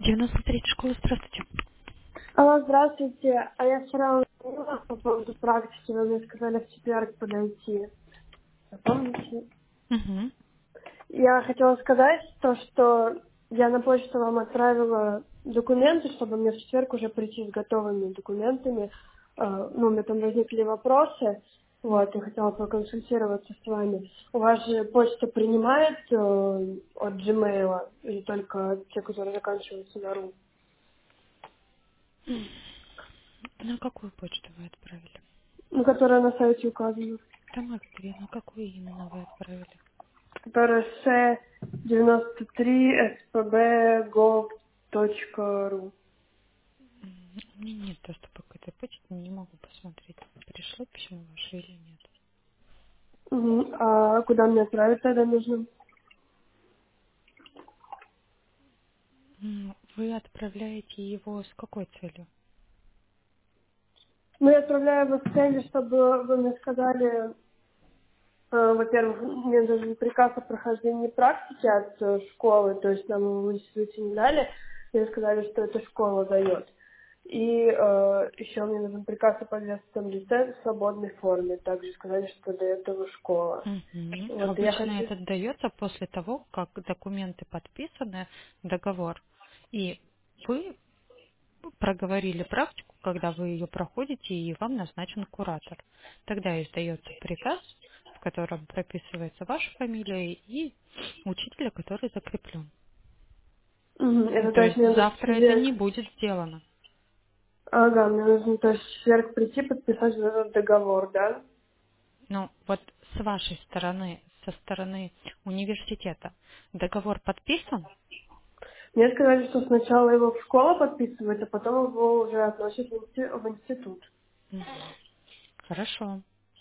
93 школа, здравствуйте. Алло, здравствуйте. А я вчера звонила по поводу практики. Вы мне сказали в четверг подойти. Помните? Угу. Я хотела сказать то, что я на почту вам отправила документы, чтобы мне в четверг уже прийти с готовыми документами. Ну, у меня там возникли вопросы. Вот, я хотела проконсультироваться с вами. У вас же почта принимает от Gmail или только те, которые заканчиваются на ру? На какую почту вы отправили? Ну, которая на сайте указана. Там их две, на какую именно вы отправили? ПРС 93 spb.gov.ru. У меня нет доступа к этой почте, не могу посмотреть, пришло письмо ваше или нет. Мгм. А куда мне отправить тогда нужно? Вы отправляете его с какой целью? Ну, я отправляю его в цели, чтобы вы мне сказали, во-первых, мне нужен приказ о прохождении практики от школы, то есть нам его в институте не дали, мне сказали, что эта школа дает. И еще мне нужен приказ о повестном лице в свободной форме. Также сказали, что дает его школа. Мгм. Вот, и я Обычно хочу... это дается после того, как документы подписаны, договор, и вы проговорили практику, когда вы ее проходите, и вам назначен куратор. Тогда издается приказ, в котором прописывается ваша фамилия и учителя, который закреплен. Мгм. Это То то есть есть мне нужно в завтра это четверг. не будет сделано. Ага, мне нужно то есть в четверг прийти подписать вот этот договор, да? Но вот с вашей стороны, со стороны университета, договор подписан? Мне сказали, что сначала его в школу подписывают, а потом его уже относят в институт. Мгм. Хорошо.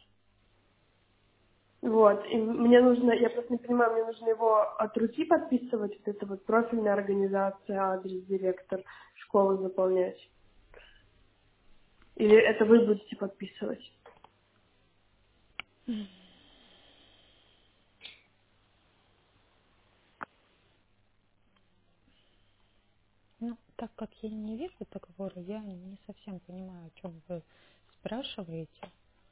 Вот, и мне нужно, я просто не понимаю, мне нужно его от руки подписывать, вот это вот профильная организация, адрес, директор школы заполнять. Или это вы будете подписывать? Ну, так как я не вижу договора, я не совсем понимаю, о чем вы спрашиваете.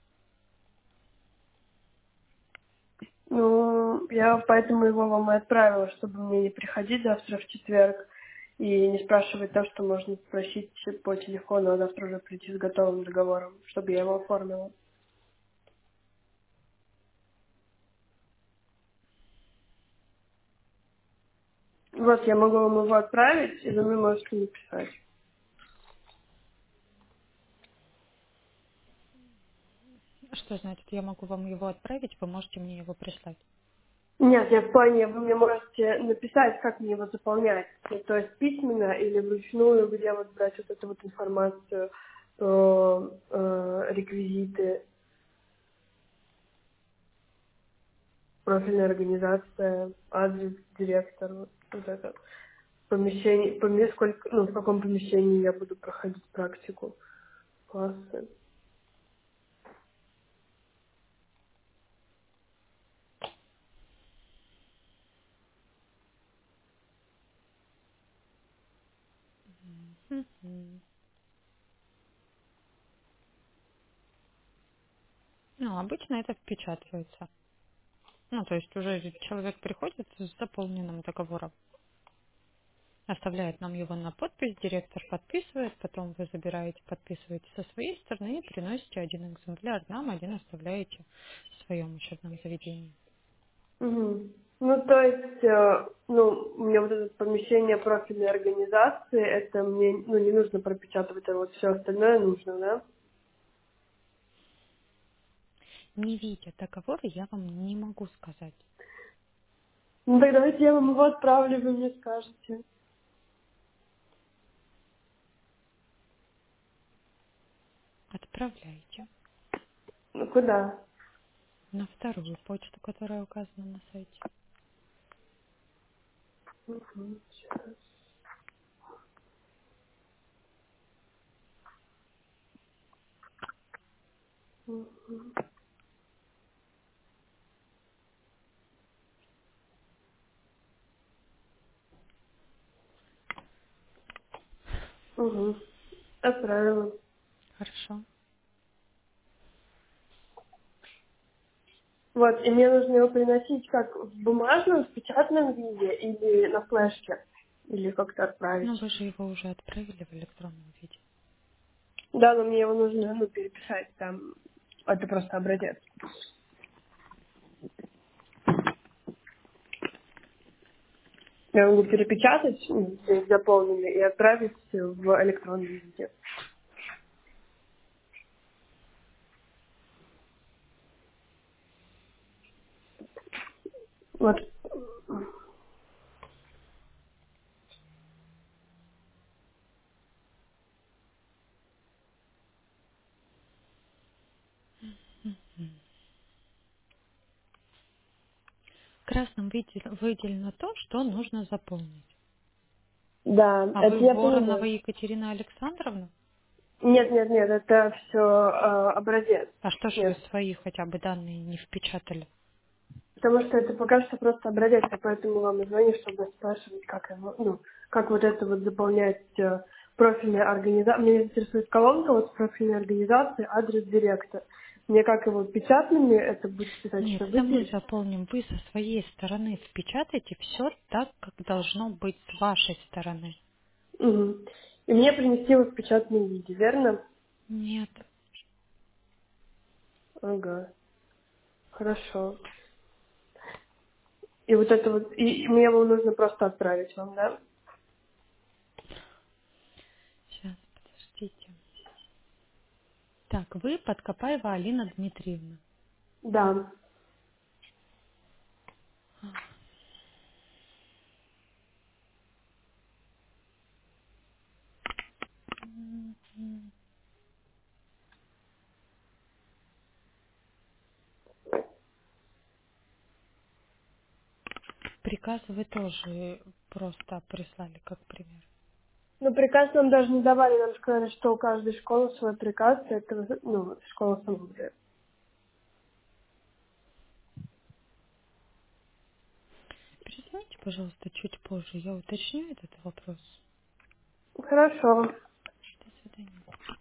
Ну, я поэтому его вам и отправила, чтобы мне не приходить завтра в четверг и не спрашивать то, что можно спросить по телефону, а завтра уже прийти с готовым договором, чтобы я его оформила. Вот, я могу вам его отправить, и вы мне можете написать. Что значит, я могу вам его отправить, вы можете мне его прислать? Нет, я в плане, вы мне можете написать, как мне его заполнять. Ну, то есть письменно или вручную, где вот брать вот эту вот информацию про реквизиты, профильная организация, адрес, директор, вот это. Помещение, сколько, ну, в каком помещении я буду проходить практику, классы. Мгм. Ну, обычно это впечатывается. Ну, то есть уже человек приходит с заполненным договором, оставляет нам его на подпись, директор подписывает, потом вы забираете, подписываете со своей стороны и приносите один экземпляр нам, один оставляете в своем учебном заведении. Мгм. Ну, то есть, ну, у меня вот это помещение профильной организации, это мне, ну, не нужно пропечатывать, а вот все остальное нужно, да? Не видя договора, я вам не могу сказать. Ну, тогда давайте я вам его отправлю, вы мне скажете. Отправляйте Ну, куда? на вторую почту, которая указана на сайте. Мгм. Сейчас. Мгм. Угу. Отправила. Хорошо. Вот, и мне нужно его приносить как в бумажном, в печатном виде или на флешке, или как-то отправить. Ну, вы же его уже отправили в электронном виде. Да, но мне его нужно, переписать там. Это просто образец. Я могу перепечатать, здесь заполненный, и отправить в электронном виде. Вот. В красном выделено то, что нужно заполнить. Да, А вы это я Воронова понимаю. Екатерина Александровна? Нет, нет, нет, это все образец. А что ж вы Нет, свои хотя бы данные не впечатали? потому что это пока что просто образец, и поэтому вам и звоню, чтобы спрашивать, как его, как вот это вот заполнять профильная организация. Меня интересует колонка вот с профильной организацией, адрес директора. Мне как его печатными это будет писать, Нет, что это мы выделить? заполним. Вы со своей стороны впечатайте все так, как должно быть с вашей стороны. Угу. И мне принести его в печатном виде, верно? Нет. Ага, хорошо. И вот это вот, и мне его нужно просто отправить вам, да? Сейчас, подождите. Так, вы Подкопаева Алина Дмитриевна. Да. Приказ вы тоже просто прислали, как пример. Ну, приказ нам даже не давали, нам сказали, что у каждой школы свой приказ, это, школа сама выбирает. Перезвоните, пожалуйста, чуть позже. Я уточню этот вопрос. Хорошо. До свидания.